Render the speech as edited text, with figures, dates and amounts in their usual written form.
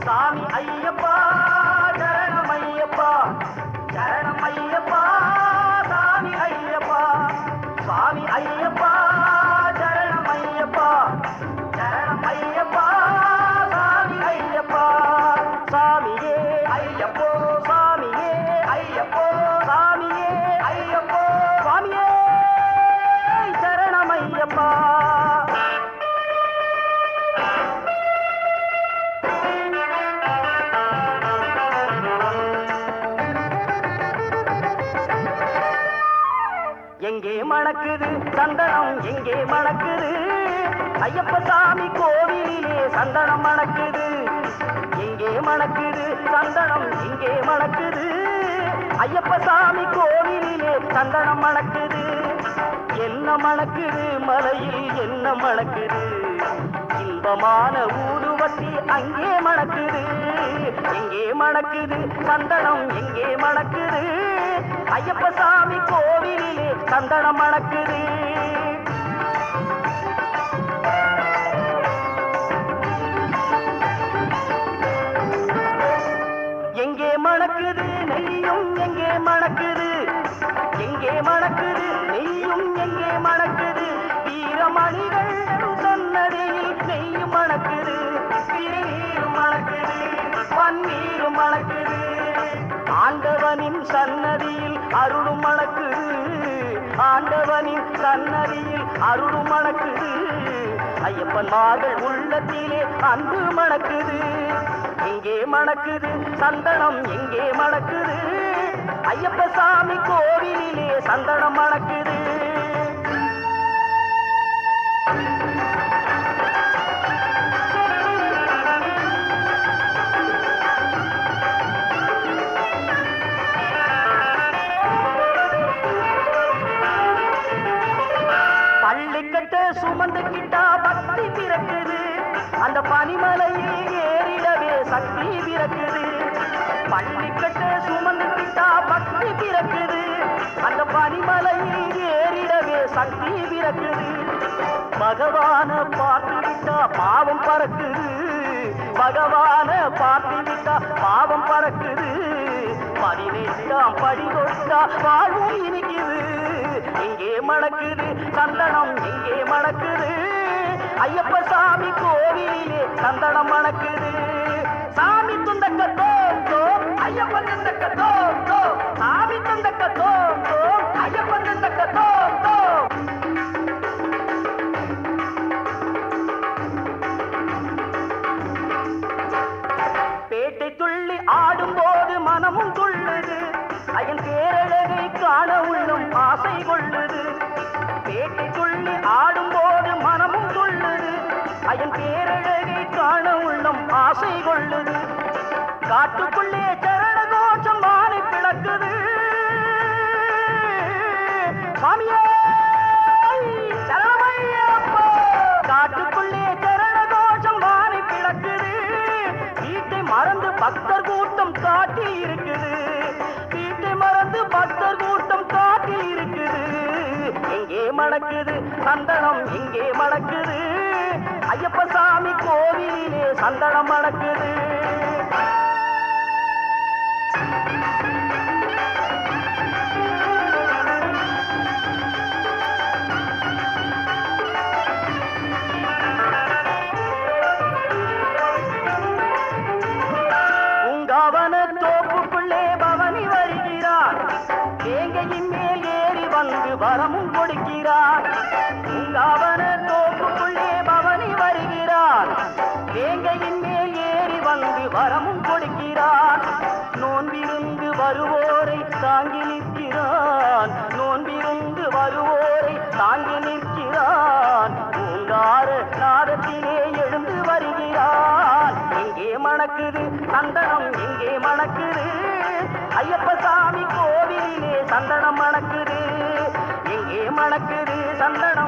சாமி ஐயப்பா சரணம் ஐயப்பா சரணம் ஐயப்பா சாமி ஐயப்பா சுவாமி ஐயப்பா சரணம் ஐயப்பா சரணம் ஐயப்பா சாமி ஐயப்பா சாமியே ஐயப்போ சாமியே ஐயப்போ சாமியே ஐயப்போ சுவாமியே சரணம் ஐயப்பா எங்கே மணக்குது சந்தனம் எங்கே மணக்குது ஐயப்ப சாமி கோவிலிலே சந்தனம் மணக்குது எங்கே மணக்குது சந்தனம் எங்கே மணக்குது ஐயப்ப சாமி கோவிலிலே சந்தனம் மணக்குது என்ன மணக்குது மலையில் என்ன மணக்குது இன்பமான ஊதுவத்தி அங்கே மணக்குது எங்கே மணக்குது சந்தனம் எங்கே மணக்குது ஐயப்ப சாமி கோவிலிலே சந்தனம் மணக்குது எங்கே மணக்குது நெய்யும் எங்கே மணக்குது எங்கே மணக்குது நெய்யும் எங்கே மணக்குது வீரமணிகள் சன்னதியில் நெய்யும் மணக்குது திருநீரும் மணக்குது பன்னீரும் மணக்குது ஆண்டவனின் சன்னதியில் அருளும் மணக்குது ஆண்டவனின் சன்னதியில் அருளும் மணக்குது ஐயப்பன் மார்கள் உள்ளத்திலே அன்பு மணக்குது எங்கே மணக்குது சந்தனம் எங்கே மணக்குது ஐயப்ப சாமி கோவிலிலே சந்தனம் மணக்குது பள்ளிக்கட்டை சுமந்துக்கிட்டா பக்தி பிறக்குது அந்த பனிமலையில் ஏறிடவே சக்தி பிறக்குது பள்ளிக்கட்டை சுமந்துக்கிட்டா பக்தி பிறக்குது அந்த பனிமலையில் ஏறிடவே சக்தி பிறக்குது பகவான பார்த்துவிட்டா பாவம் பறக்குது பகவான பார்த்துவிட்டா பாவம் பறக்குது 18ஆம் படி தொட்டா வாழ்வும் இனிக்குது எங்கே மணக்குது சந்தனம் எங்கே மணக்குது ஐயப்ப சாமி கோவிலிலே சந்தனம் மணக்குது சாமி துந்தக்க தோம் தோம் ஐயப்பன் துந்தக்க தோம் தோம் சாமி துந்தக்க தோம் தோம் ஐயப்பன் துந்தக்க தோம் தோம் பேட்டை துள்ளி ஆடும்போது மனமும் துள்ளுது ஐயன் பேரழகை காண உள்ளும் ஆசை கொள்ளுது பேட்டை துள்ளி ஆடும்போது மனமும் துள்ளுது ஐயன் பேரழகை காண உள்ளும் ஆசை கொள்ளுது காட்டுக்குள்ளே சரண கோஷம் வானை பிளக்குது சாமியே சரணமையப்பா காட்டுக்குள்ளே சரண கோஷம் வானை பிளக்குது வீட்டை மறந்து பக்தர் கூட்டம் காட்டி இருக்குது வீட்டை மறந்து பக்தர் கூட்டம் காட்டி இருக்குது எங்கே மணக்குது சந்தனம் எங்கே மணக்குது ஐயப்ப சாமி கோவிலிலே சந்தனம் மணக்குது உங்காவன தோப்புக்குள்ளே பவனி வருகிறார் வேங்கையின் மேல் ஏறி வந்து வரமும் கொடுக்கிறார் உங்காவன தோப்புக்குள்ளே பவனி வருகிறார் வேங்கையின் மேல் ஏறி வந்து வரமும் கொடுக்கிறார் நோன்பிருந்து வருவோரை தாங்கி நிற்கிறான் நோன்பிருந்து வருவோரை தாங்கி நிற்கிறான் பூங்கார நாதத்திலே எழுந்து வருகிறான் எங்கே மணக்குது சந்தனம் எங்கே மணக்குது ஐயப்ப சாமி கோவிலிலே சந்தனம் மணக்குது எங்கே மணக்குது சந்தனம்